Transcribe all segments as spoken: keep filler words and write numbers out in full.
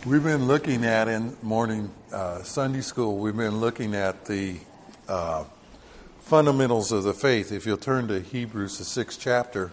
We've been looking at in morning uh, Sunday school, we've been looking at the uh, fundamentals of the faith. If you'll turn to Hebrews, the sixth chapter,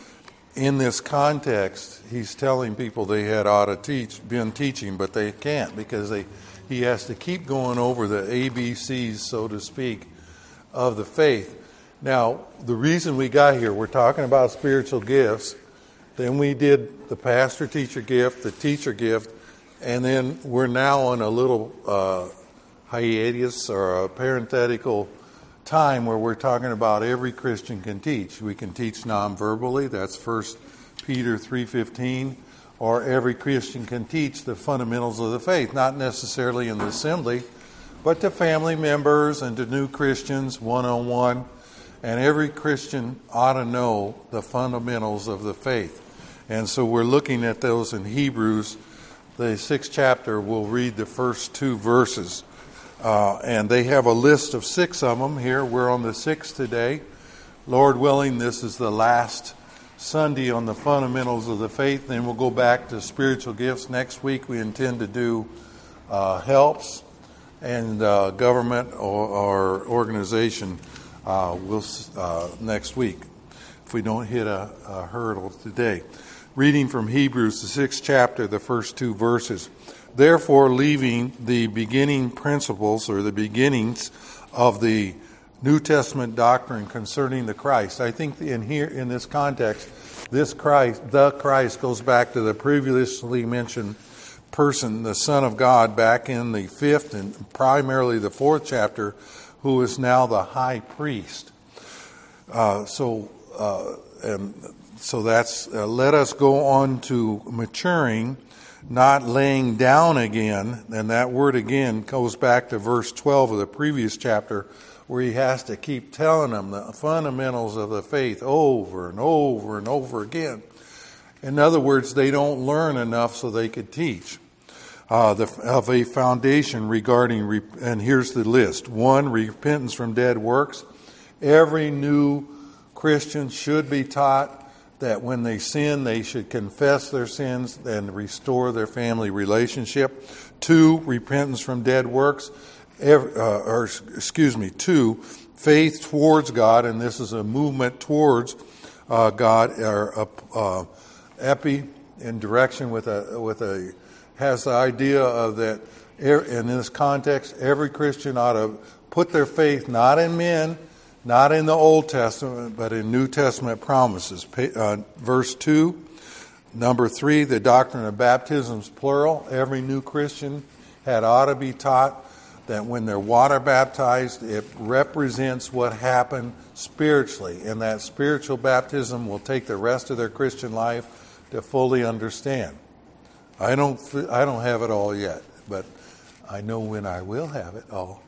in this context, he's telling people they had ought to teach, been teaching, but they can't because they he has to keep going over the A B Cs, so to speak, of the faith. Now, the reason we got here, we're talking about spiritual gifts. Then we did the pastor-teacher gift, the teacher gift, and then we're now on a little uh, hiatus or a parenthetical time where we're talking about every Christian can teach. We can teach non-verbally, that's First Peter three fifteen, or every Christian can teach the fundamentals of the faith, not necessarily in the assembly, but to family members and to new Christians one-on-one. And every Christian ought to know the fundamentals of the faith. And so we're looking at those in Hebrews. The sixth chapter, we'll read the first two verses. Uh, and they have a list of six of them here. We're on the sixth today. Lord willing, this is the last Sunday on the fundamentals of the faith. Then we'll go back to spiritual gifts. Next week we intend to do uh, helps and uh, government or, or organization uh, will uh, next week if we don't hit a, a hurdle today. Reading from Hebrews, the sixth chapter, the first two verses. Therefore, leaving the beginning principles or the beginnings of the New Testament doctrine concerning the Christ. I think in here, in this context, this Christ, the Christ, goes back to the previously mentioned person, the Son of God, back in the fifth and primarily the fourth chapter, who is now the high priest. Uh, so, uh, and So that's, uh, let us go on to maturing, not laying down again. And that word again goes back to verse twelve of the previous chapter, where he has to keep telling them the fundamentals of the faith over and over and over again. In other words, they don't learn enough so they could teach. Uh, the, of a foundation regarding, and here's the list. One, repentance from dead works. Every new Christian should be taught that when they sin, they should confess their sins and restore their family relationship. Two, repentance from dead works. Every, uh, or, excuse me, two, faith towards God, and this is a movement towards uh, God, or uh, epi, in direction with a, with a, has the idea of that, in this context, every Christian ought to put their faith not in men, not in the Old Testament, but in New Testament promises. Uh, verse two, number three, the doctrine of baptisms, plural. Every new Christian had ought to be taught that when they're water baptized, it represents what happened spiritually. And that spiritual baptism will take the rest of their Christian life to fully understand. I don't, I don't have it all yet, but I know when I will have it all.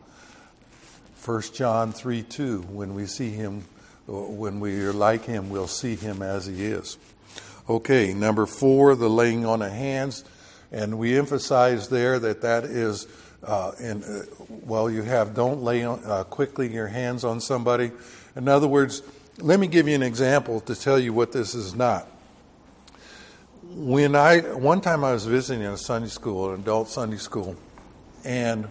First John three two, when we see him, when we are like him, we'll see him as he is. Okay, number four, the laying on of hands. And we emphasize there that that is, uh, in, uh, well, you have don't lay on, uh, quickly your hands on somebody. In other words, let me give you an example to tell you what this is not. When I, one time I was visiting a Sunday school, an adult Sunday school, and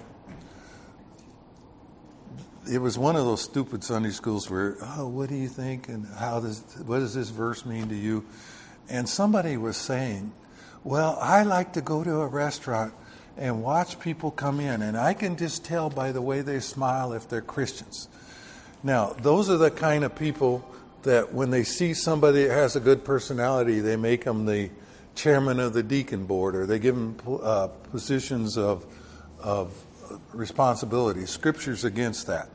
it was one of those stupid Sunday schools where, oh, what do you think? And how does, what does this verse mean to you? And somebody was saying, well, I like to go to a restaurant and watch people come in, and I can just tell by the way they smile if they're Christians. Now, those are the kind of people that when they see somebody that has a good personality, they make them the chairman of the deacon board, or they give them uh, positions of, of responsibility. Scripture's against that.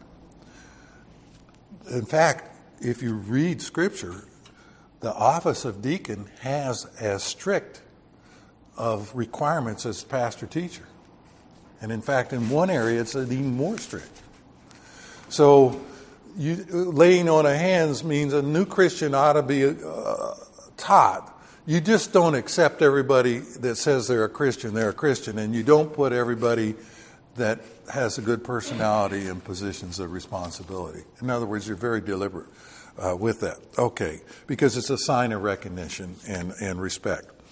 In fact, if you read Scripture, the office of deacon has as strict of requirements as pastor-teacher. And in fact, in one area, it's even more strict. So you, laying on of hands means a new Christian ought to be uh, taught. You just don't accept everybody that says they're a Christian, they're a Christian, and you don't put everybody that has a good personality in positions of responsibility. In other words, you're very deliberate uh, with that. Okay, because it's a sign of recognition and, and respect.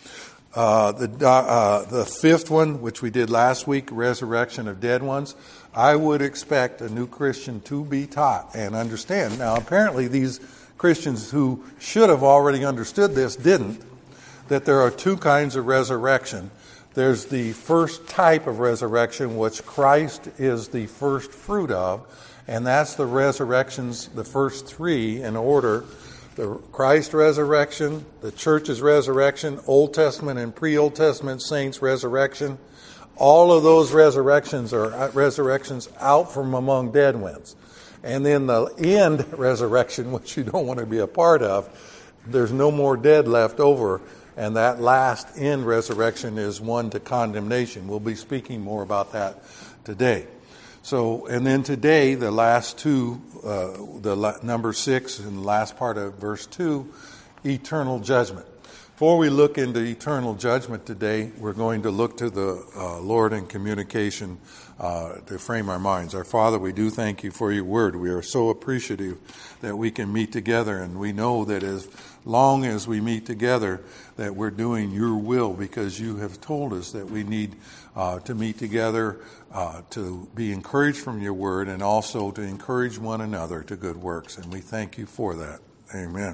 Uh, the uh, the fifth one, which we did last week, resurrection of dead ones, I would expect a new Christian to be taught and understand. Now, apparently these Christians who should have already understood this didn't, that there are two kinds of resurrection. There's the first type of resurrection, which Christ is the first fruit of, and that's the resurrections, the first three in order. The Christ resurrection, the church's resurrection, Old Testament and pre-Old Testament saints' resurrection. All of those resurrections are resurrections out from among dead ones. And then the end resurrection, which you don't want to be a part of, there's no more dead left over. And that last end resurrection is one to condemnation. We'll be speaking more about that today. So, and then today, the last two, uh, the la- number six and the last part of verse two, eternal judgment. Before we look into eternal judgment today, we're going to look to the uh, Lord in communication uh, to frame our minds. Our Father, we do thank you for your word. We are so appreciative that we can meet together, and we know that as long as we meet together, that we're doing your will, because you have told us that we need uh, to meet together uh, to be encouraged from your word, and also to encourage one another to good works. And we thank you for that. Amen.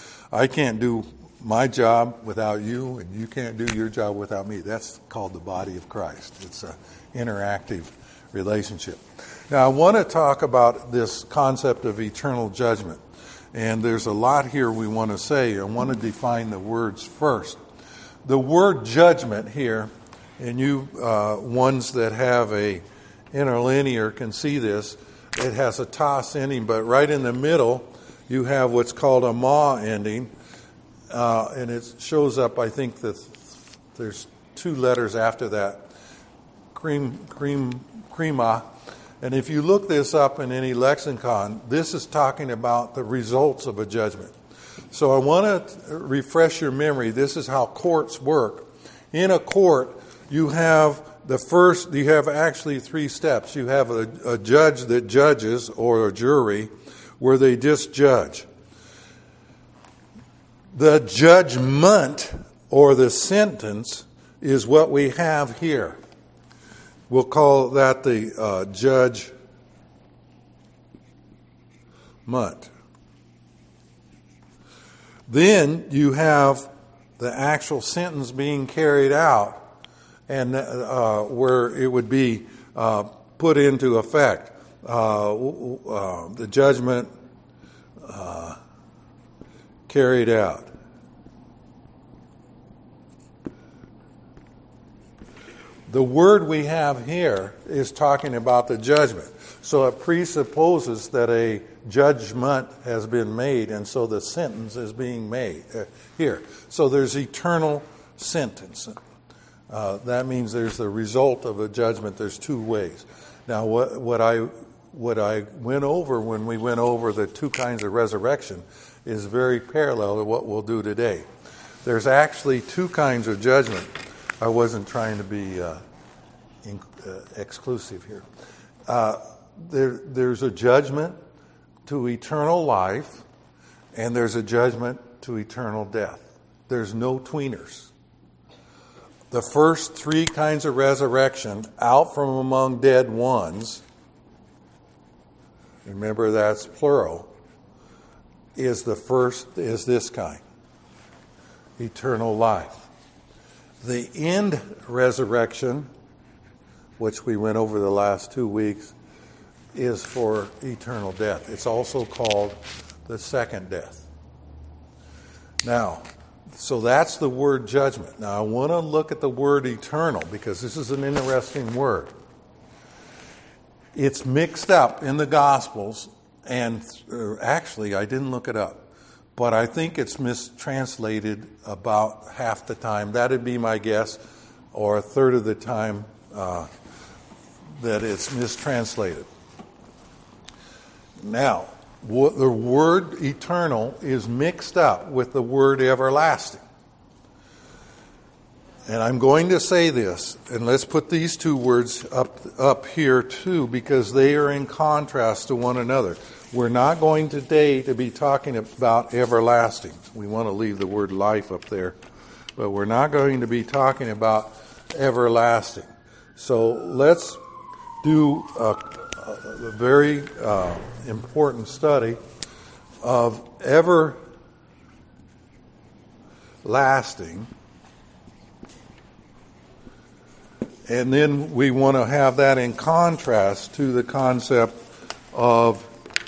I can't do my job without you, and you can't do your job without me. That's called the body of Christ. It's an interactive relationship. Now, I want to talk about this concept of eternal judgment. And there's a lot here we want to say. I want to define the words first. The word judgment here, and you uh, ones that have a interlinear can see this, it has a tos ending, but right in the middle you have what's called a ma ending. Uh, and it shows up, I think that there's two letters after that, cream, cream, crema. And if you look this up in any lexicon, this is talking about the results of a judgment. So I want to refresh your memory. This is how courts work. In a court, you have the first, you have actually three steps. You have a, a judge that judges, or a jury, where they just judge. The judgment, or the sentence, is what we have here. We'll call that the uh, judgment. Then you have the actual sentence being carried out, and uh, where it would be uh, put into effect. Uh, uh, the judgment uh, carried out. The word we have here is talking about the judgment. So it presupposes that a judgment has been made, and so the sentence is being made uh, here. So there's eternal sentence. Uh, that means there's the result of a judgment. There's two ways. Now, what, what I what I went over when we went over the two kinds of resurrection is very parallel to what we'll do today. There's actually two kinds of judgment. I wasn't trying to be uh, in, uh, exclusive here. Uh, there, there's a judgment to eternal life, and there's a judgment to eternal death. There's no tweeners. The first three kinds of resurrection, out from among dead ones, remember that's plural, is the first, is this kind, eternal life. The end resurrection, which we went over the last two weeks, is for eternal death. It's also called the second death. Now, so that's the word judgment. Now, I want to look at the word eternal, because this is an interesting word. It's mixed up in the Gospels, and uh, actually, I didn't look it up. But I think it's mistranslated about half the time. That'd be my guess, or a third of the time uh, that it's mistranslated. Now, w- the word eternal is mixed up with the word everlasting. And I'm going to say this, and let's put these two words up, up here too, because they are in contrast to one another. We're not going today to be talking about everlasting. We want to leave the word life up there but we're not going to be talking about everlasting. So let's do a, a very uh, important study of everlasting. And then we want to have that in contrast to the concept of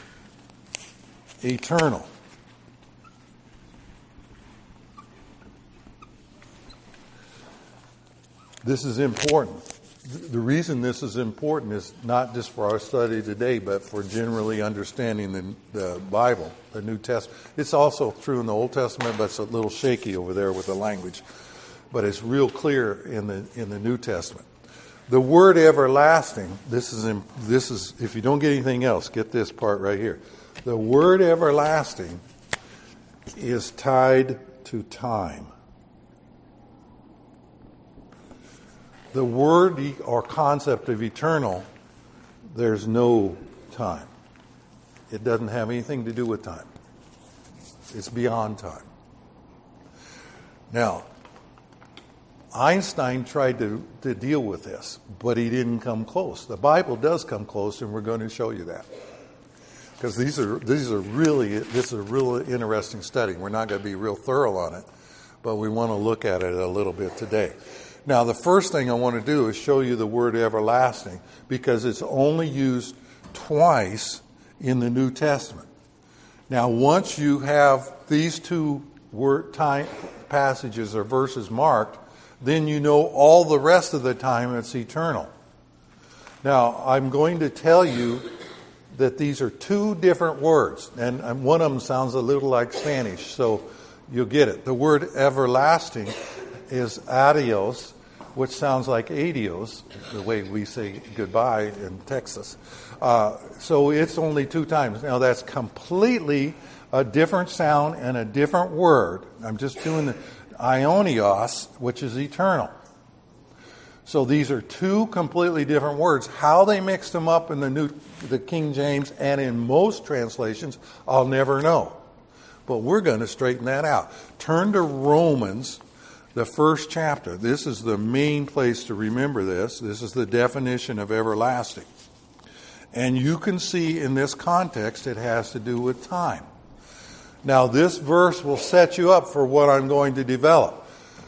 eternal. This is important. The reason this is important is not just for our study today, but for generally understanding the, the Bible, the New Testament. It's also true in the Old Testament, but it's a little shaky over there with the language. But it's real clear in the in the New Testament. The word everlasting, this is this is if you don't get anything else, get this part right here. The word everlasting is tied to time. The word or concept of eternal, there's no time. It doesn't have anything to do with time. It's beyond time. Now, Einstein tried to, to deal with this, but he didn't come close. The Bible does come close, and we're going to show you that. Because these are these are really this is a real interesting study. We're not going to be real thorough on it, but we want to look at it a little bit today. Now, the first thing I want to do is show you the word everlasting, because it's only used twice in the New Testament. Now, once you have these two word time passages or verses marked, then you know all the rest of the time it's eternal. Now, I'm going to tell you that these are two different words, and one of them sounds a little like Spanish, so you'll get it. The word everlasting is adios, which sounds like adios, the way we say goodbye in Texas. Uh, so it's only two times. Now that's completely a different sound and a different word. I'm just doing the aionios, which is eternal. So these are two completely different words. How they mixed them up in the New, the King James and in most translations, I'll never know. But we're going to straighten that out. Turn to Romans, the first chapter. This is the main place to remember this. This is the definition of everlasting. And you can see in this context it has to do with time. Now this verse will set you up for what I'm going to develop.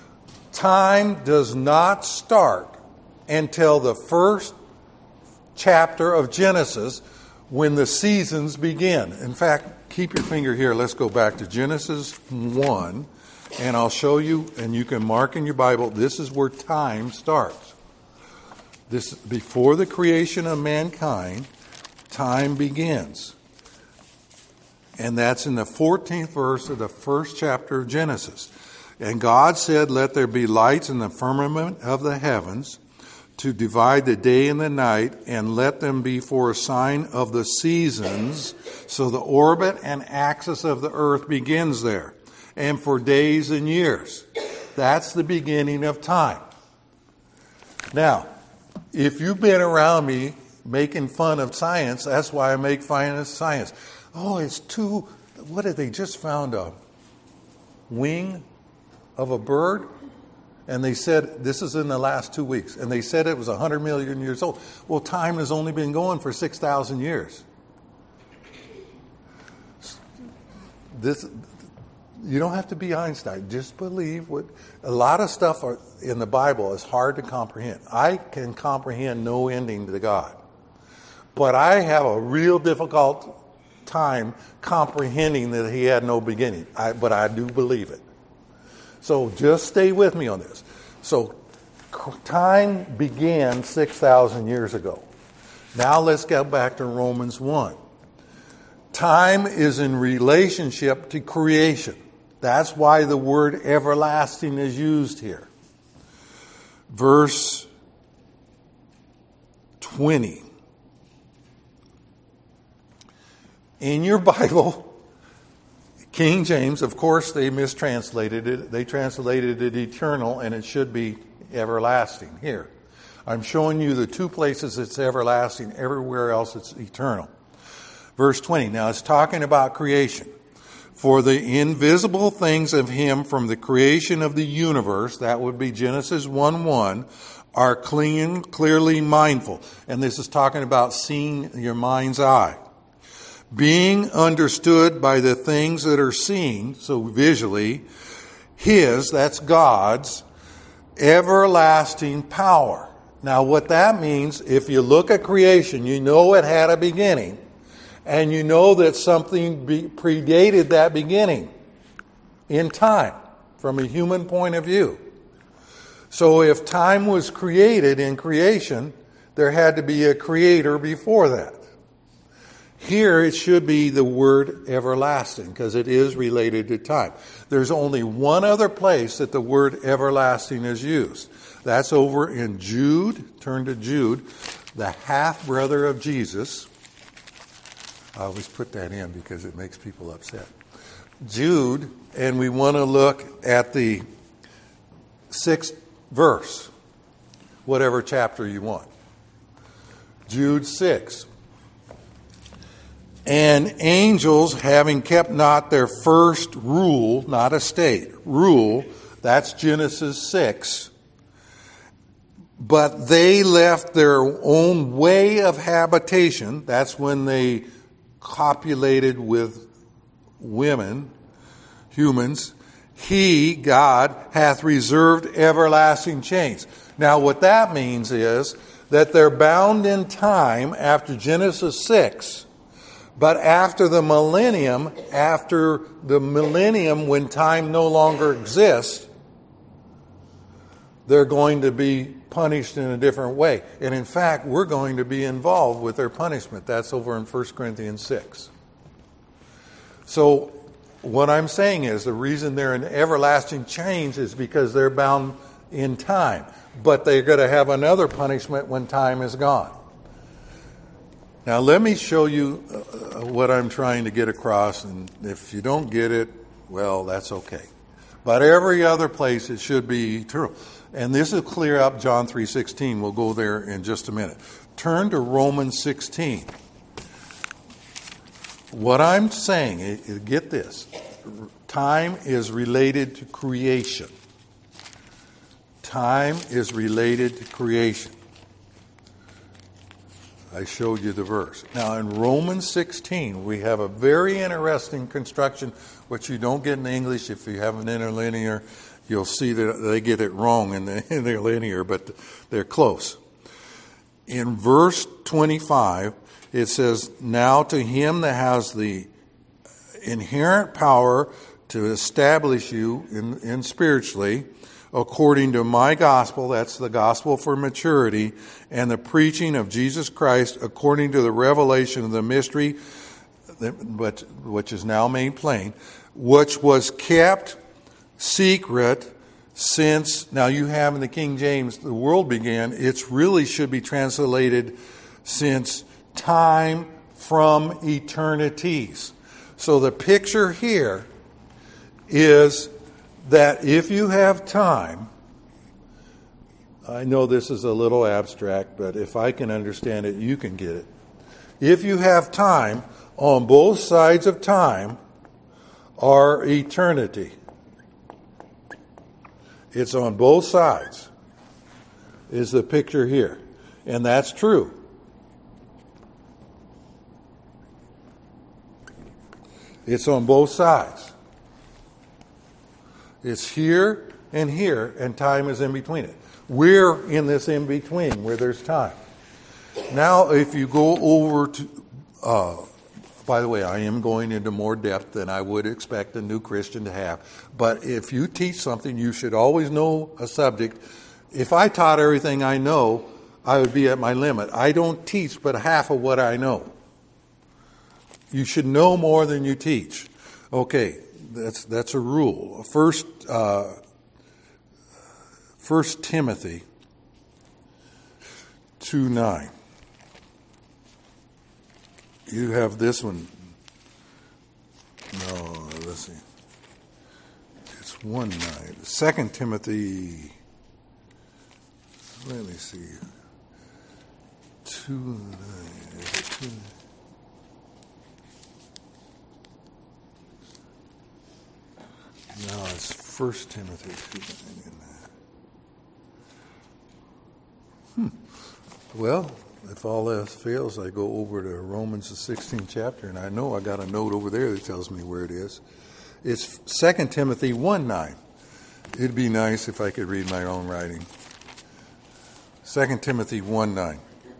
Time does not start until the first chapter of Genesis, when the seasons begin. In fact, keep your finger here. Let's go back to Genesis one. And I'll show you, and you can mark in your Bible, this is where time starts. This before the creation of mankind, time begins. And that's in the fourteenth verse of the first chapter of Genesis. And God said, "Let there be lights in the firmament of the heavens to divide the day and the night, and let them be for a sign of the seasons." So the orbit and axis of the earth begins there. And for days and years. That's the beginning of time. Now, if you've been around me making fun of science, that's why I make fun of science. Oh, it's too, what did they just found a wing of a bird? And they said, this is in the last two weeks, and they said it was one hundred million years old. Well, time has only been going for six thousand years. This... You don't have to be Einstein. Just believe what... A lot of stuff are, in the Bible is hard to comprehend. I can comprehend no ending to God. But I have a real difficult time comprehending that he had no beginning. I, but I do believe it. So just stay with me on this. So time began six thousand years ago. Now let's go back to Romans one. Time is in relationship to creation. That's why the word everlasting is used here. Verse twenty. In your Bible, King James, of course, they mistranslated it. They translated it eternal, and it should be everlasting here. I'm showing you the two places it's everlasting. Everywhere else it's eternal. Verse twenty. Now it's talking about creation. For the invisible things of him from the creation of the universe, that would be Genesis one one, are clean, clearly mindful. And this is talking about seeing your mind's eye. Being understood by the things that are seen, so visually, his, that's God's, everlasting power. Now what that means, if you look at creation, you know it had a beginning. And you know that something be, predated that beginning in time, from a human point of view. So if time was created in creation, there had to be a creator before that. Here it should be the word everlasting, because it is related to time. There's only one other place that the word everlasting is used. That's over in Jude. Turn to Jude, the half-brother of Jesus. I always put that in because it makes people upset. Jude, and we want to look at the sixth verse, whatever chapter you want. Jude six. And angels, having kept not their first rule, not estate, rule, that's Genesis six, but they left their own way of habitation, that's when they copulated with women, humans, he, God, hath reserved everlasting chains. Now what that means is that they're bound in time after Genesis six, but after the millennium, after the millennium when time no longer exists, they're going to be punished in a different way. And in fact, we're going to be involved with their punishment. That's over in First Corinthians six. So what I'm saying is the reason they're in everlasting chains is because they're bound in time. But they're going to have another punishment when time is gone. Now let me show you uh, what I'm trying to get across. And if you don't get it, well, that's okay. But every other place it should be true. And this will clear up John three sixteen. We'll go there in just a minute. Turn to Romans sixteen. What I'm saying, get this, time is related to creation. Time is related to creation. I showed you the verse. Now in Romans sixteen, we have a very interesting construction, which you don't get in English. If you have an interlinear, you'll see that they get it wrong in the interlinear, but they're close. In verse twenty-five, it says, now to him that has the inherent power to establish you in, in spiritually, according to my gospel, that's the gospel for maturity, and the preaching of Jesus Christ according to the revelation of the mystery, but which is now made plain, which was kept secret since, now you have in the King James, the world began, it really should be translated since time from eternities. So the picture here is that if you have time, I know this is a little abstract, but if I can understand it, you can get it. If you have time, on both sides of time are eternity. It's on both sides, is the picture here. And that's true. It's on both sides. It's here and here, and time is in between it. We're in this in between where there's time. Now, if you go over to, uh, by the way, I am going into more depth than I would expect a new Christian to have. But if you teach something, you should always know a subject. If I taught everything I know, I would be at my limit. I don't teach but half of what I know. You should know more than you teach. Okay, that's that's a rule. First, uh, First Timothy two nine. You have this one. No, let's see. It's one nine. Second Timothy. Let me see. Two nine. Is it two? No, it's First Timothy. Hmm. Well, if all else fails, I go over to Romans the sixteenth chapter, and I know I got a note over there that tells me where it is. It's Second Timothy one nine. It'd be nice if I could read my own writing. Second Timothy one nine.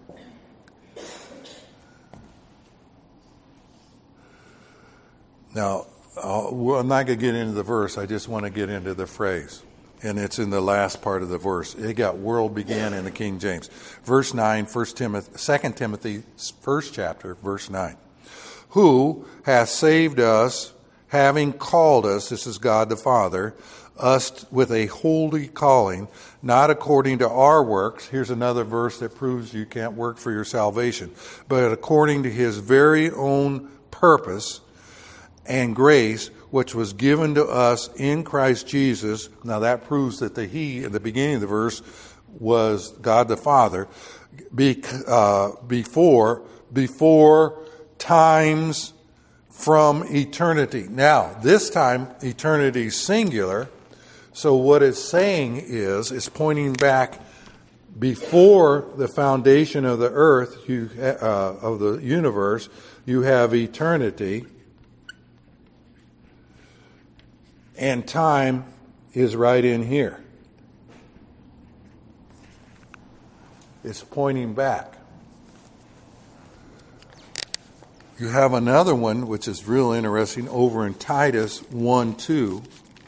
Now, I'll, I'm not going to get into the verse. I just want to get into the phrase. And it's in the last part of the verse. It got world began in the King James. Verse nine, First Timothy, Second Timothy, first chapter, verse nine. Who hath saved us, having called us, this is God the Father, us with a holy calling, not according to our works. Here's another verse that proves you can't work for your salvation, but according to his very own purpose and grace, which was given to us in Christ Jesus. Now that proves that the He, in the beginning of the verse, was God the Father, be, uh, before, before times from eternity. Now, this time, eternity singular. So what it's saying is, it's pointing back before the foundation of the earth, you, uh, of the universe, you have eternity. And time is right in here. It's pointing back. You have another one, which is real interesting, over in Titus one two.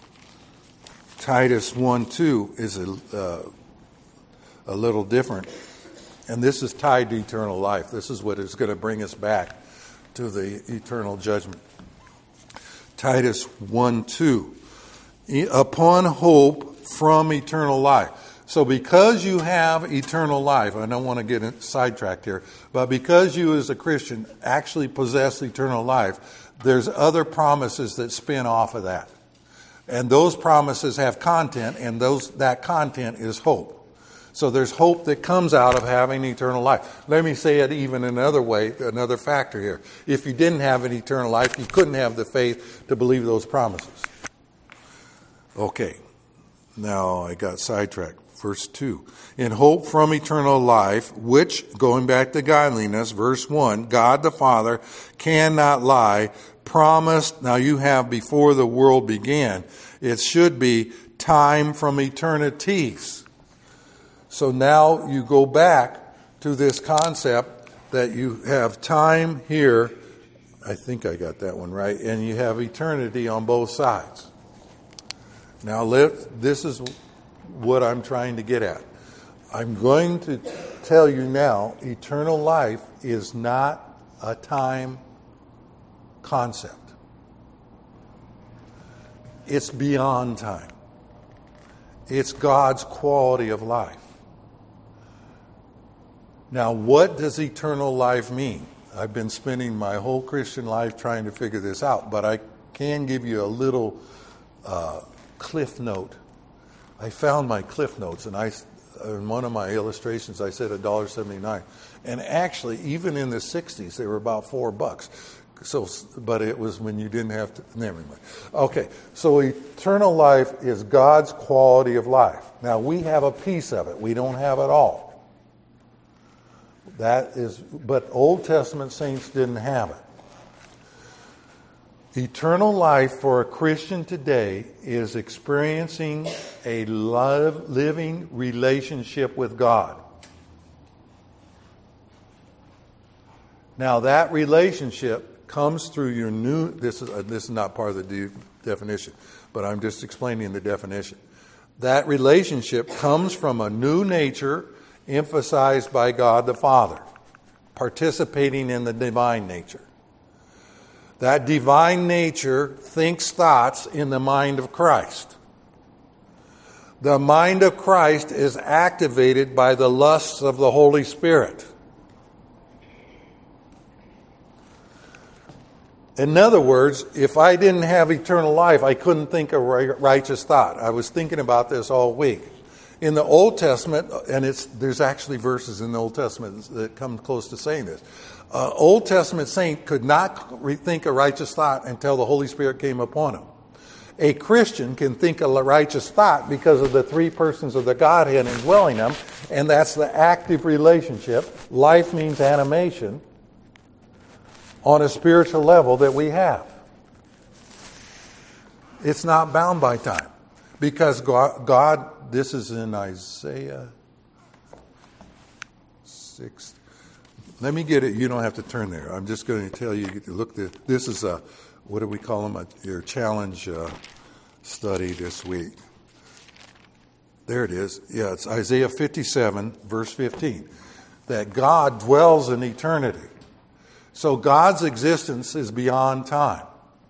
Titus one two is a, uh, a little different. And this is tied to eternal life. This is what is going to bring us back to the eternal judgment. Titus one two. Upon hope from eternal life. So because you have eternal life, I don't want to get sidetracked here, but because you as a Christian actually possess eternal life, there's other promises that spin off of that. And those promises have content, and those that content is hope. So there's hope that comes out of having eternal life. Let me say it even another way, another factor here. If you didn't have an eternal life, you couldn't have the faith to believe those promises. Okay, now I got sidetracked. Verse two. In hope from eternal life, which, going back to godliness, verse one, God the Father cannot lie, promised, now you have before the world began. It should be time from eternities. So now you go back to this concept that you have time here, I think I got that one right, and you have eternity on both sides. Now, let, this is what I'm trying to get at. I'm going to tell you now, eternal life is not a time concept. It's beyond time. It's God's quality of life. Now, what does eternal life mean? I've been spending my whole Christian life trying to figure this out, but I can give you a little uh, cliff note. I found my cliff notes, and I, in one of my illustrations, I said one dollar seventy-nine. And actually, even in the sixties, they were about four bucks. So, but it was when you didn't have to. Never mind. Okay, so eternal life is God's quality of life. Now we have a piece of it. We don't have it all. That is, but Old Testament saints didn't have it. Eternal life for a Christian today is experiencing a love, living relationship with God. Now that relationship comes through your new, this is, uh, this is not part of the de- definition, but I'm just explaining the definition. That relationship comes from a new nature emphasized by God the Father, participating in the divine nature. That divine nature thinks thoughts in the mind of Christ. The mind of Christ is activated by the lusts of the Holy Spirit. In other words, if I didn't have eternal life, I couldn't think a righteous thought. I was thinking about this all week. In the Old Testament, and it's there's actually verses in the Old Testament that come close to saying this. Uh, Old Testament saint could not think a righteous thought until the Holy Spirit came upon him. A Christian can think a righteous thought because of the three persons of the Godhead indwelling them, and that's the active relationship. Life means animation on a spiritual level that we have. It's not bound by time. Because God, God this is in Isaiah six. Let me get it. You don't have to turn there. I'm just going to tell you, look, this is a, what do we call them, a, your challenge uh, study this week. There it is. Yeah, it's Isaiah fifty-seven, verse fifteen. That God dwells in eternity. So God's existence is beyond time.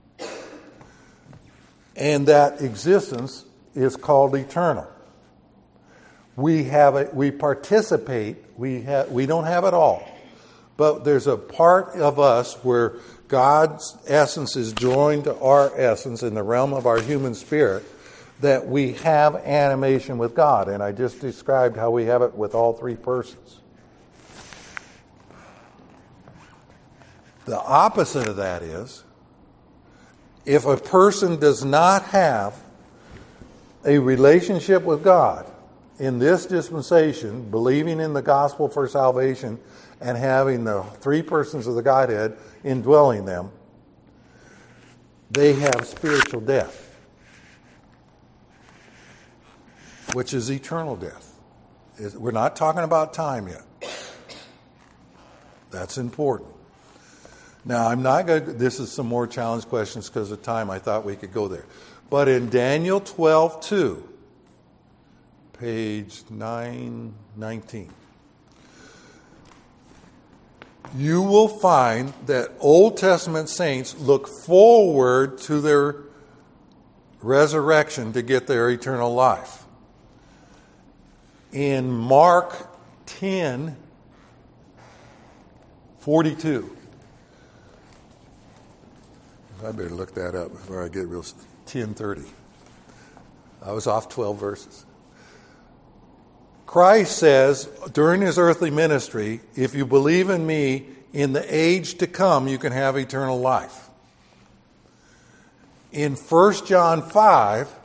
And that existence is called eternal. We have it, we participate, we have, we don't have it all. But there's a part of us where God's essence is joined to our essence in the realm of our human spirit, that we have animation with God. And I just described how we have it with all three persons. The opposite of that is, if a person does not have a relationship with God in this dispensation, believing in the gospel for salvation and having the three persons of the Godhead indwelling them, they have spiritual death, which is eternal death. We're not talking about time yet. That's important. Now, I'm not going to, this is some more challenge questions because of time. I thought we could go there. But in Daniel twelve two, page nine nineteen, you will find that Old Testament saints look forward to their resurrection to get their eternal life. In Mark ten forty-two, I better look that up before I get real. ten thirty. I was off twelve verses. Christ says during his earthly ministry, if you believe in me, in the age to come, you can have eternal life. In First John five,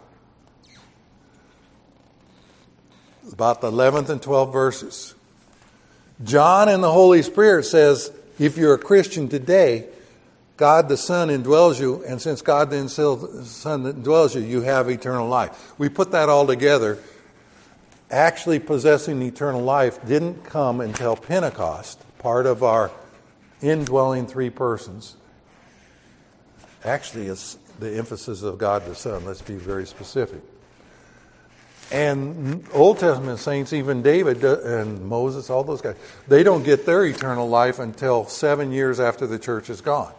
about the eleventh and twelfth verses, John and the Holy Spirit says, if you're a Christian today, God the Son indwells you, and since God the Son indwells you, you have eternal life. We put that all together. Actually possessing eternal life didn't come until Pentecost, part of our indwelling three persons. Actually, it's the emphasis of God the Son. Let's be very specific. And Old Testament saints, even David and Moses, all those guys, they don't get their eternal life until seven years after the church is gone.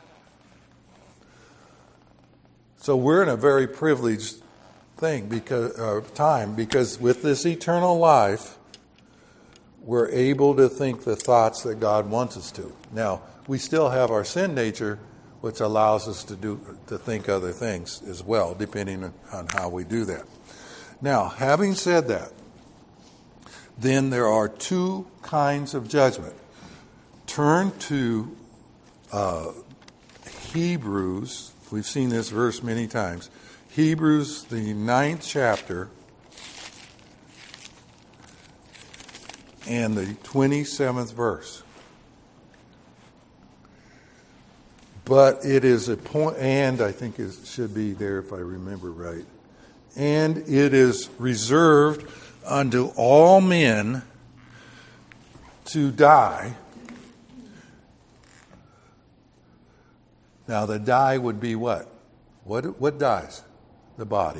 So we're in a very privileged thing because uh, time because with this eternal life, we're able to think the thoughts that God wants us to. Now, we still have our sin nature, which allows us to do to think other things as well, depending on how we do that. Now, having said that, then there are two kinds of judgment. Turn to uh, Hebrews. We've seen this verse many times. Hebrews, the ninth chapter, and the twenty-seventh verse. But it is a point, and I think it should be there if I remember right. And it is reserved unto all men to die. Now, the die would be what? What what dies? The body.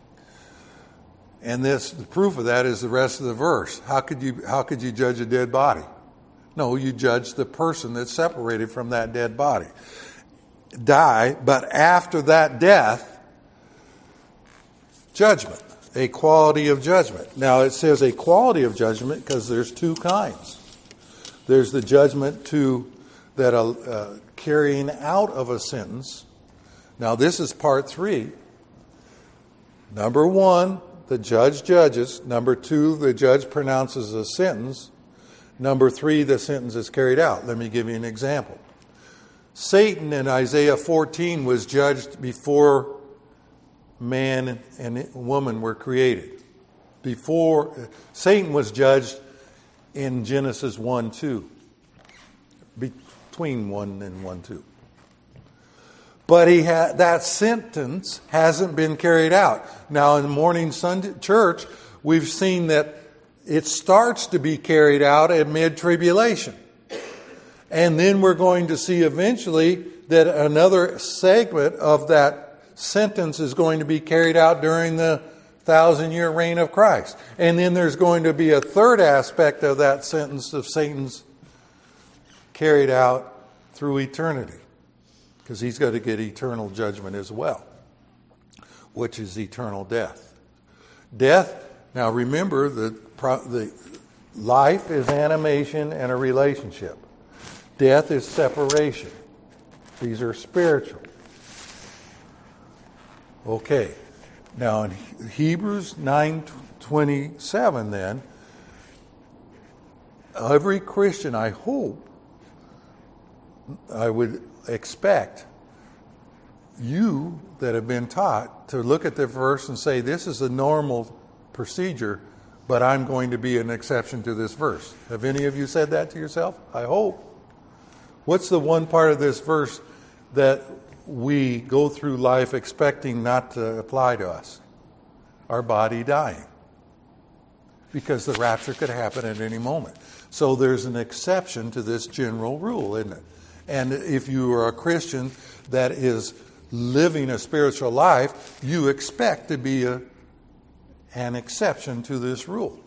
And this, the proof of that is the rest of the verse. How could you how could you judge a dead body? No, you judge the person that's separated from that dead body. Die, but after that death, judgment, a quality of judgment. Now, it says a quality of judgment because there's two kinds. There's the judgment to that uh, uh, carrying out of a sentence. Now, this is part three. Number one, the judge judges. Number two, the judge pronounces a sentence. Number three, the sentence is carried out. Let me give you an example. Satan in Isaiah fourteen was judged before man and woman were created. Before, Satan was judged in Genesis one two. Between one and one two. But he ha- that sentence hasn't been carried out. Now in the morning Sunday church, we've seen that it starts to be carried out at mid-tribulation. And then we're going to see eventually that another segment of that sentence is going to be carried out during the thousand-year reign of Christ. And then there's going to be a third aspect of that sentence of Satan's carried out through eternity. Because he's got to get eternal judgment as well, which is eternal death. Death, now remember, the, the life is animation and a relationship. Death is separation. These are spiritual. Okay. Now in Hebrews nine twenty-seven then, every Christian, I hope, I would expect you that have been taught to look at the verse and say, this is a normal procedure, but I'm going to be an exception to this verse. Have any of you said that to yourself? I hope. What's the one part of this verse that we go through life expecting not to apply to us? Our body dying. Because the rapture could happen at any moment. So there's an exception to this general rule, isn't it? And if you are a Christian that is living a spiritual life, you expect to be a, an exception to this rule.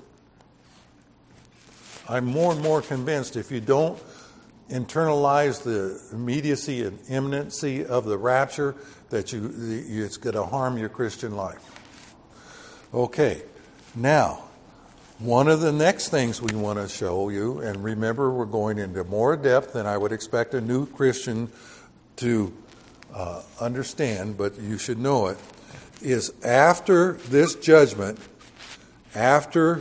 I'm more and more convinced if you don't internalize the immediacy and imminency of the rapture, that you it's going to harm your Christian life. Okay, now, one of the next things we want to show you, and remember we're going into more depth than I would expect a new Christian to uh, understand, but you should know it, is after this judgment, after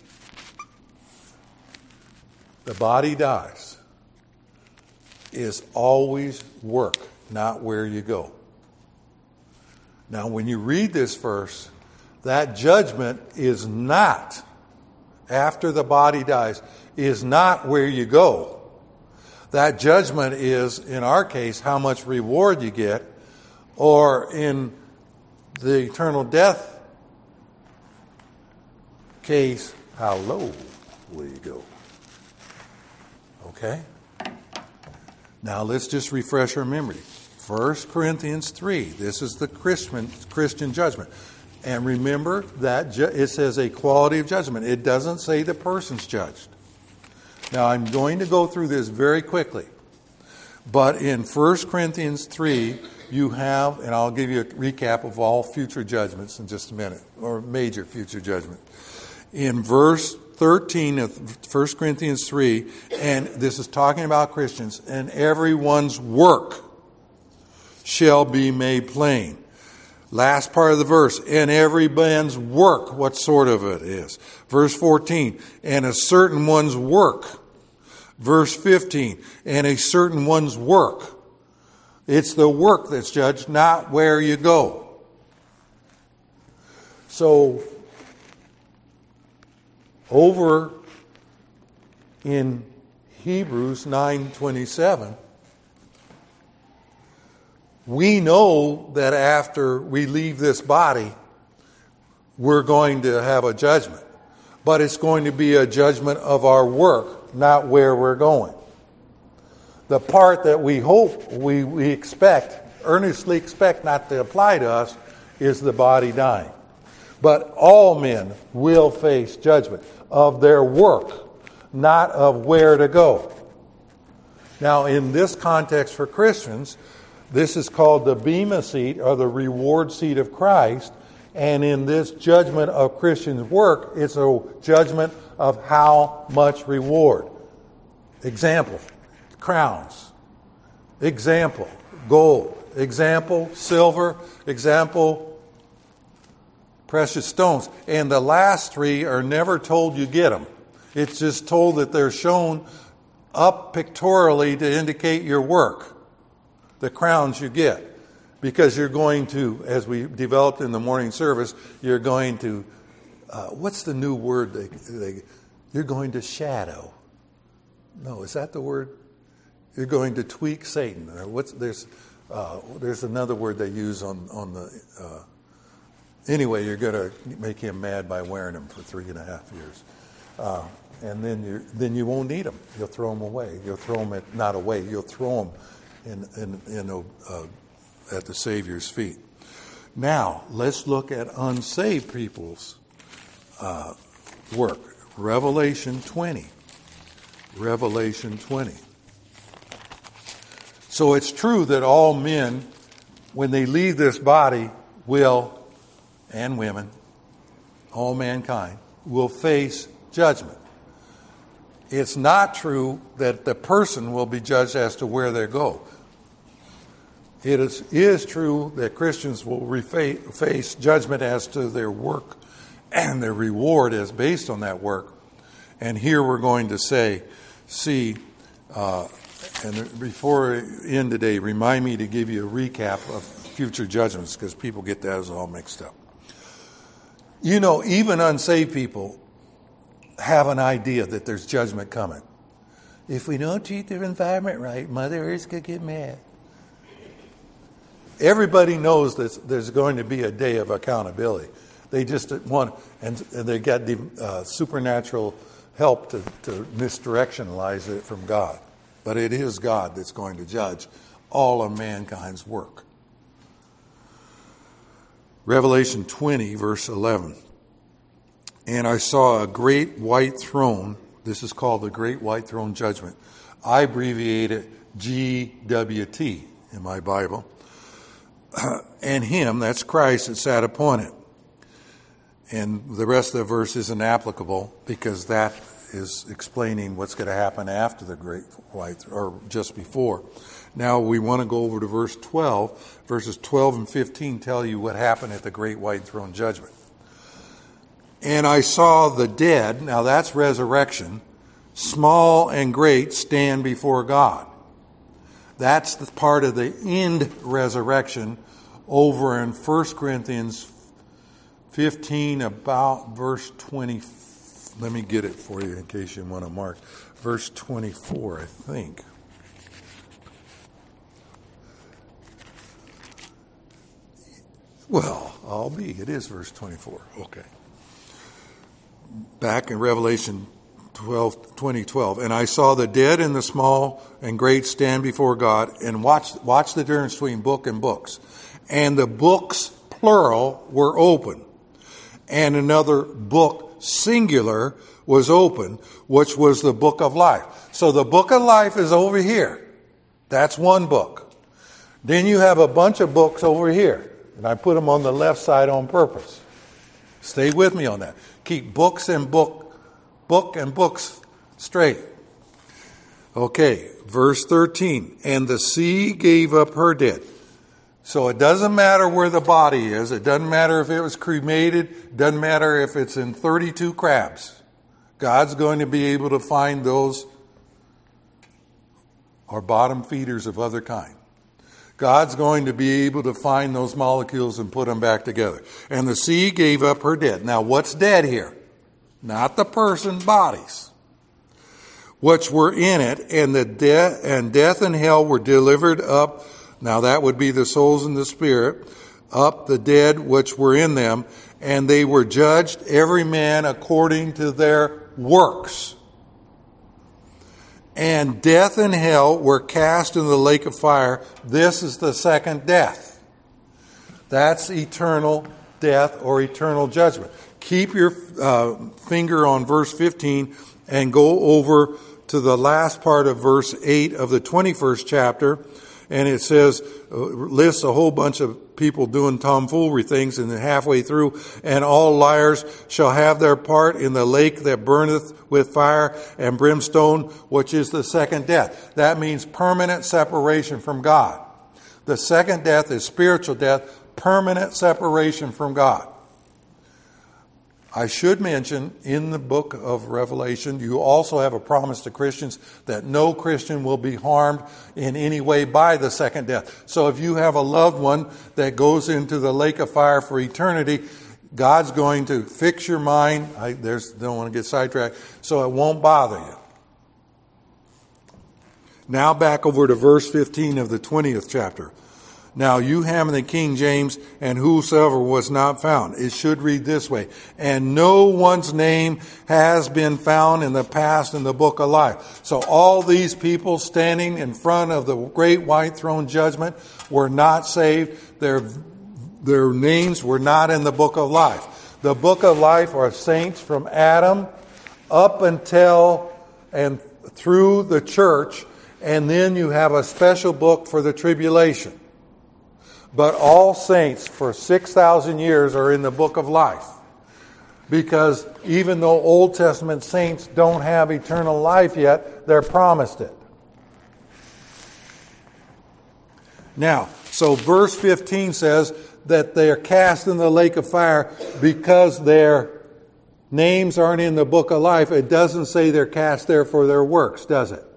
the body dies, is always work, not where you go. Now, when you read this verse, that judgment is not, after the body dies, is not where you go. That judgment is, in our case, how much reward you get, or in the eternal death case, how low will you go? Okay? Now let's just refresh our memory. First Corinthians three, this is the Christian, Christian judgment. And remember that ju- it says a quality of judgment. It doesn't say the person's judged. Now I'm going to go through this very quickly. But in First Corinthians three, you have, and I'll give you a recap of all future judgments in just a minute, or major future judgment. In verse thirteen of First Corinthians three, and this is talking about Christians, and everyone's work shall be made plain. Last part of the verse, and every man's work, what sort of it is. Verse fourteen, and a certain one's work. Verse fifteen, and a certain one's work. It's the work that's judged, not where you go. So, over in Hebrews nine twenty-seven, we know that after we leave this body, we're going to have a judgment. But it's going to be a judgment of our work, not where we're going. The part that we hope, we, we expect, earnestly expect not to apply to us, is the body dying. But all men will face judgment of their work, not of where to go. Now, in this context for Christians, this is called the bema seat, or the reward seat of Christ. And in this judgment of Christians' work, it's a judgment of how much reward. Example, crowns. Example, gold. Example, silver. Example, precious stones. And the last three are never told you get them. It's just told that they're shown up pictorially to indicate your work. The crowns you get. Because you're going to, as we developed in the morning service, you're going to, uh, what's the new word? They, they, you're going to shadow. No, is that the word? You're going to tweak Satan. Or what's, there's, uh, there's another word they use on, on the... Uh, anyway, you're going to make him mad by wearing him for three and a half years. Uh, and then you then you won't need them. You'll throw them away. You'll throw them at, not away. You'll throw them in, in, in a, uh, at the Savior's feet. Now, let's look at unsaved people's uh, work. Revelation twenty. Revelation twenty. So it's true that all men, when they leave this body, will, and women, all mankind, will face judgment. It's not true that the person will be judged as to where they go. It is, is true that Christians will refa- face judgment as to their work, and their reward is based on that work. And here we're going to say, see, uh, and before I end today, remind me to give you a recap of future judgments, because people get that all mixed up. You know, even unsaved people have an idea that there's judgment coming. If we don't treat the environment right, Mother Earth could get mad. Everybody knows that there's going to be a day of accountability. They just want, and, and they got the uh, supernatural help to, to misdirectionalize it from God. But it is God that's going to judge all of mankind's work. Revelation twenty, verse eleven. And I saw a great white throne. This is called the Great White Throne Judgment. I abbreviate it G W T in my Bible. Uh, and him, that's Christ, that sat upon it. And the rest of the verse isn't applicable because that is explaining what's going to happen after the Great White, or just before. Now we want to go over to verse twelve. Verses twelve and fifteen tell you what happened at the Great White Throne Judgment. And I saw the dead, now that's resurrection, small and great, stand before God. That's the part of the end resurrection over in First Corinthians fifteen, about verse twenty. Let me get it for you in case you want to mark. Verse twenty-four, I think. Well, I'll be. It is verse twenty-four. Okay. Back in Revelation twelve, twenty twelve. And I saw the dead and the small and great stand before God, and watch, watch the difference between book and books. And the books, plural, were open. And another book, singular, was open, which was the book of life. So the book of life is over here. That's one book. Then you have a bunch of books over here. And I put them on the left side on purpose. Stay with me on that. Keep books and book, book and books straight. Okay, verse thirteen. And the sea gave up her dead. So it doesn't matter where the body is. It doesn't matter if it was cremated. It doesn't matter if it's in thirty-two crabs. God's going to be able to find those or bottom feeders of other kind. God's going to be able to find those molecules and put them back together. And the sea gave up her dead. Now, what's dead here? Not the person, bodies. Which were in it, and the death and death and hell were delivered up. Now, that would be the souls and the spirit, up the dead which were in them, and they were judged, every man according to their works. And death and hell were cast in the lake of fire. This is the second death. That's eternal death or eternal judgment. Keep your uh, finger on verse fifteen and go over to the last part of verse eight of the twenty-first chapter. And it says, uh, lists a whole bunch of people doing tomfoolery things, and then halfway through, and all liars shall have their part in the lake that burneth with fire and brimstone, which is the second death. That means permanent separation from God. The second death is spiritual death, permanent separation from God. I should mention, in the book of Revelation, you also have a promise to Christians that no Christian will be harmed in any way by the second death. So if you have a loved one that goes into the lake of fire for eternity, God's going to fix your mind. I there's, don't want to get sidetracked, so it won't bother you. Now back over to verse fifteen of the twentieth chapter. Now you have in the King James, and whosoever was not found. It should read this way. And no one's name has been found in the past in the book of life. So all these people standing in front of the great white throne judgment were not saved. Their, their names were not in the book of life. The book of life are saints from Adam up until and through the church. And then you have a special book for the tribulation. But all saints for six thousand years are in the book of life. Because even though Old Testament saints don't have eternal life yet, they're promised it. Now, so verse fifteen says that they are cast in the lake of fire because their names aren't in the book of life. It doesn't say they're cast there for their works, does it?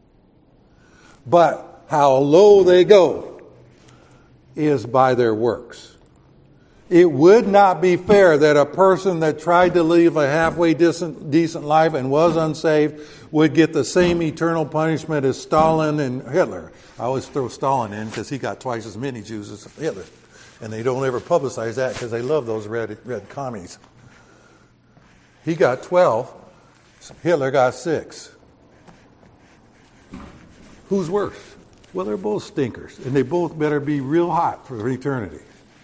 But how low they go is by their works. It would not be fair that a person that tried to live a halfway decent, decent life and was unsaved would get the same eternal punishment as Stalin and Hitler. I always throw Stalin in because he got twice as many Jews as Hitler. And they don't ever publicize that because they love those red, red commies. He got twelve. Hitler got six. Who's worse? Well, they're both stinkers, and they both better be real hot for eternity.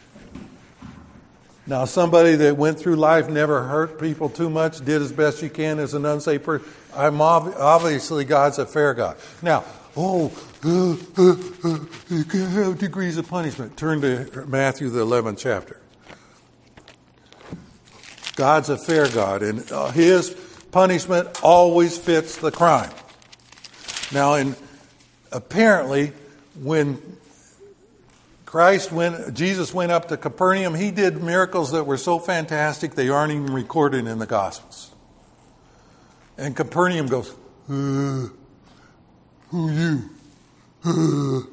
Now, somebody that went through life, never hurt people too much, did as best you can as an unsaved person, I'm ob- obviously God's a fair God. Now, oh, uh, uh, uh, you can have degrees of punishment. Turn to Matthew, the eleventh chapter. God's a fair God, and uh, his punishment always fits the crime. Now, in apparently, when Christ went, Jesus went up to Capernaum, he did miracles that were so fantastic they aren't even recorded in the Gospels. And Capernaum goes, uh, who you? Uh.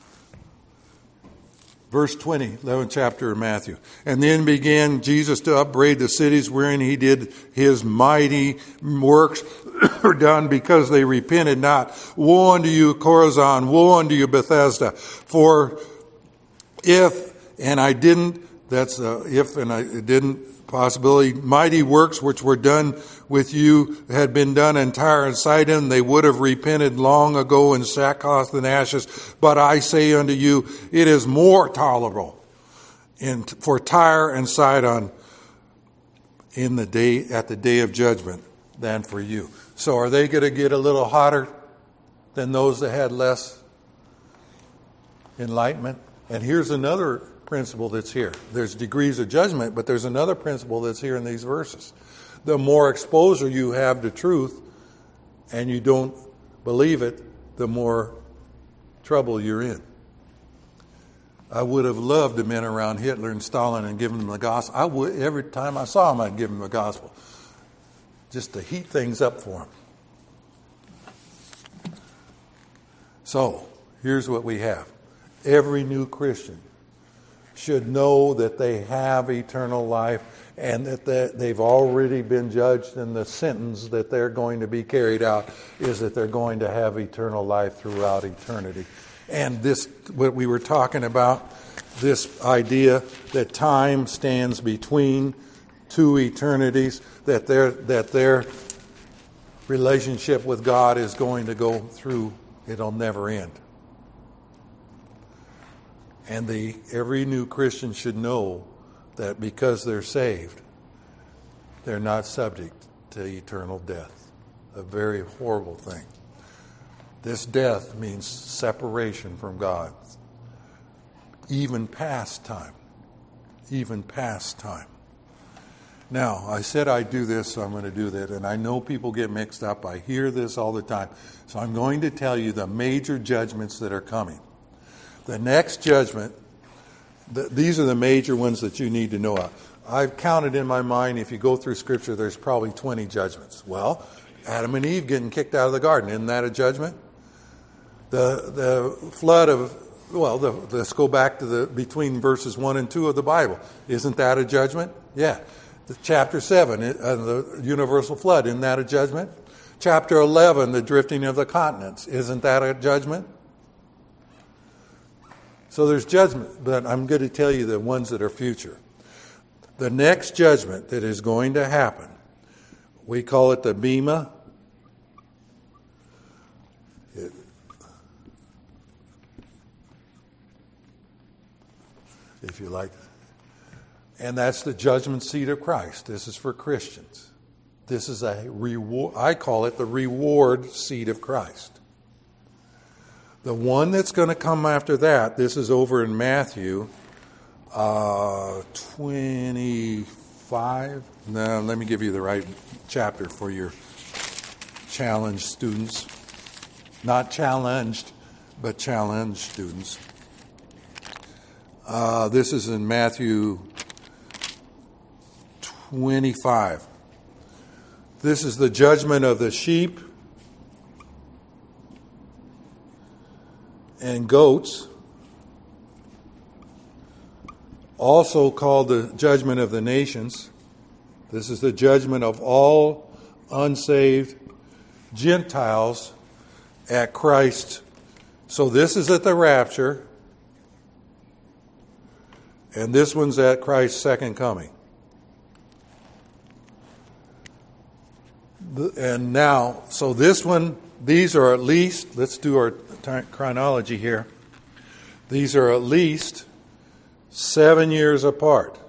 Verse twenty, eleventh chapter of Matthew. And then began Jesus to upbraid the cities wherein he did his mighty works were done because they repented not. Woe unto you, Chorazin! Woe unto you, Bethesda! For if, and I didn't, that's uh, if and I didn't, possibility, mighty works which were done with you had been done in Tyre and Sidon, they would have repented long ago in sackcloth and ashes. But I say unto you, it is more tolerable in, for Tyre and Sidon in the day at the day of judgment than for you. So are they going to get a little hotter than those that had less enlightenment? And here's another principle that's here. There's degrees of judgment, but there's another principle that's here in these verses. The more exposure you have to truth and you don't believe it, the more trouble you're in. I would have loved the men around Hitler and Stalin and given them the gospel. I would, every time I saw them, I'd give them the gospel. Just to heat things up for them. So, here's what we have. Every new Christian should know that they have eternal life and that they've already been judged, and the sentence that they're going to be carried out is that they're going to have eternal life throughout eternity. And this, what we were talking about, this idea that time stands between two eternities, that their that their relationship with God is going to go through, it'll never end. And the every new Christian should know that because they're saved, they're not subject to eternal death. A very horrible thing. This death means separation from God. Even past time. Even past time. Now, I said I'd do this, so I'm going to do that. And I know people get mixed up. I hear this all the time. So I'm going to tell you the major judgments that are coming. The next judgment, the, these are the major ones that you need to know of. I've counted in my mind, if you go through Scripture, there's probably twenty judgments. Well, Adam and Eve getting kicked out of the garden, isn't that a judgment? The the flood of, well, the, let's go back to the between verses one and two of the Bible. Isn't that a judgment? Yeah. The chapter seven, uh, the universal flood, isn't that a judgment? Chapter eleven, the drifting of the continents, isn't that a judgment? So there's judgment, but I'm going to tell you the ones that are future. The next judgment that is going to happen, we call it the Bema. It, if you like. And that's the judgment seat of Christ. This is for Christians. This is a reward. I call it the reward seat of Christ. The one that's going to come after that, this is over in Matthew uh, twenty-five. Now, let me give you the right chapter for your challenged students. Not challenged, but challenged students. Uh, this is in Matthew twenty-five. This is the judgment of the sheep and goats, also called the judgment of the nations. This is the judgment of all unsaved Gentiles at Christ. So this is at the rapture, and this one's at Christ's second coming. And now, so this one, these are at least, let's do our t- chronology here. These are at least seven years apart.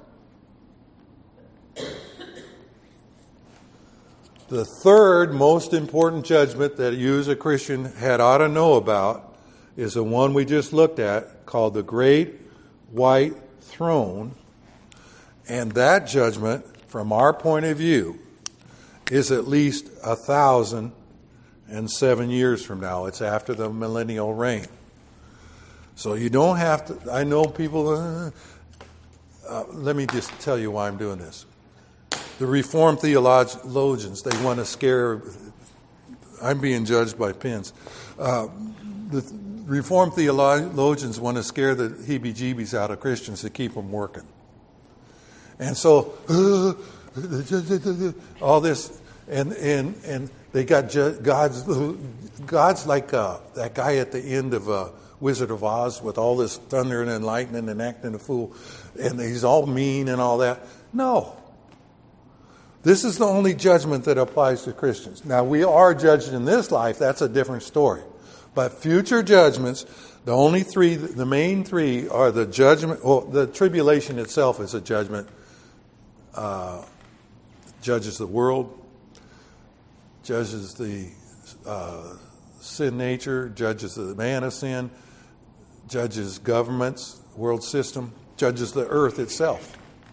The third most important judgment that you as a Christian had ought to know about is the one we just looked at, called the Great White Throne. And that judgment, from our point of view, is at least a thousand and seven years from now. It's after the millennial reign. So you don't have to, I know people, uh, uh, let me just tell you why I'm doing this. The Reformed theologians, they want to scare, I'm being judged by pens. Uh, the Reformed theologians want to scare the heebie-jeebies out of Christians to keep them working. And so, uh, all this, and and and they got God's God's like uh, that guy at the end of uh, Wizard of Oz with all this thunder and lightning and acting a fool, and he's all mean and all that. No, this is the only judgment that applies to Christians. Now we are judged in this life; that's a different story. But future judgments, the only three, the main three, are the judgment. Well, the tribulation itself is a judgment. Uh, judges the world, judges the uh, sin nature, judges the man of sin, judges governments, world system, judges the earth itself.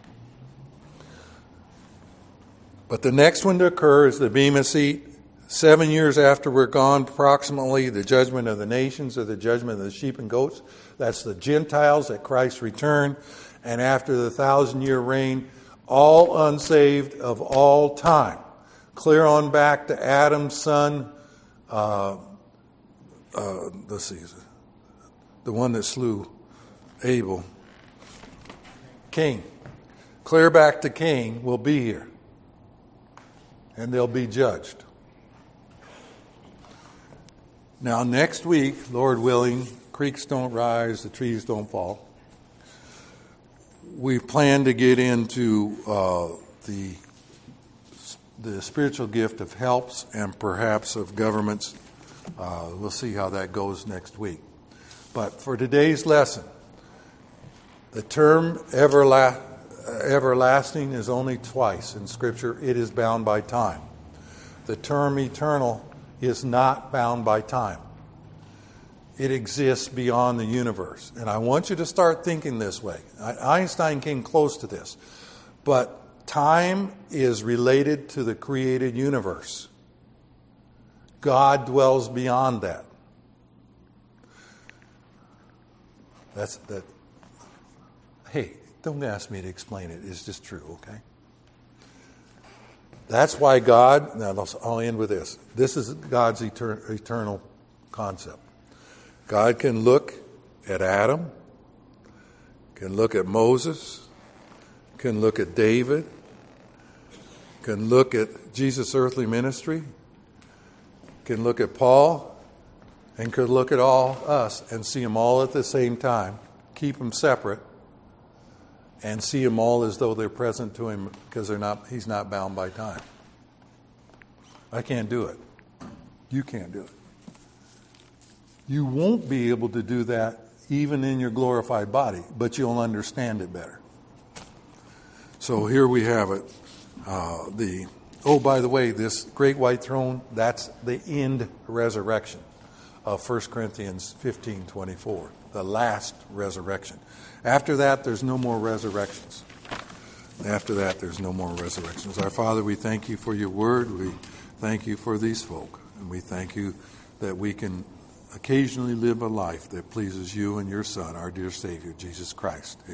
But the next one to occur is the Bema seat. Seven years after we're gone, approximately, the judgment of the nations, or the judgment of the sheep and goats. That's the Gentiles at Christ's return. And after the thousand-year reign, all unsaved of all time. Clear on back to Adam's son, uh, uh, let's see, the one that slew Abel. Cain. Clear back to Cain will be here. And they'll be judged. Now next week, Lord willing, creeks don't rise, the trees don't fall. We plan to get into uh, the the spiritual gift of helps and perhaps of governments. Uh, we'll see how that goes next week. But for today's lesson, the term everla- everlasting is only twice in Scripture. It is bound by time. The term eternal is not bound by time. It exists beyond the universe. And I want you to start thinking this way. Einstein came close to this. But time is related to the created universe. God dwells beyond that. That's that. Hey, Don't ask me to explain it. It's just true, okay? That's why God, now I'll end with this. This is God's etern- eternal concept. God can look at Adam, can look at Moses, can look at David, can look at Jesus' earthly ministry, can look at Paul, and could look at all us and see them all at the same time, keep them separate, and see them all as though they're present to him because they're not. He's not bound by time. I can't do it. You can't do it. You won't be able to do that even in your glorified body, but you'll understand it better. So here we have it. Uh, the oh, by the way, this great white throne, that's the end resurrection of First Corinthians fifteen twenty-four, the last resurrection. After that, there's no more resurrections. After that, there's no more resurrections. Our Father, we thank you for your word. We thank you for these folk. And we thank you that we can occasionally live a life that pleases you and your Son, our dear Savior, Jesus Christ.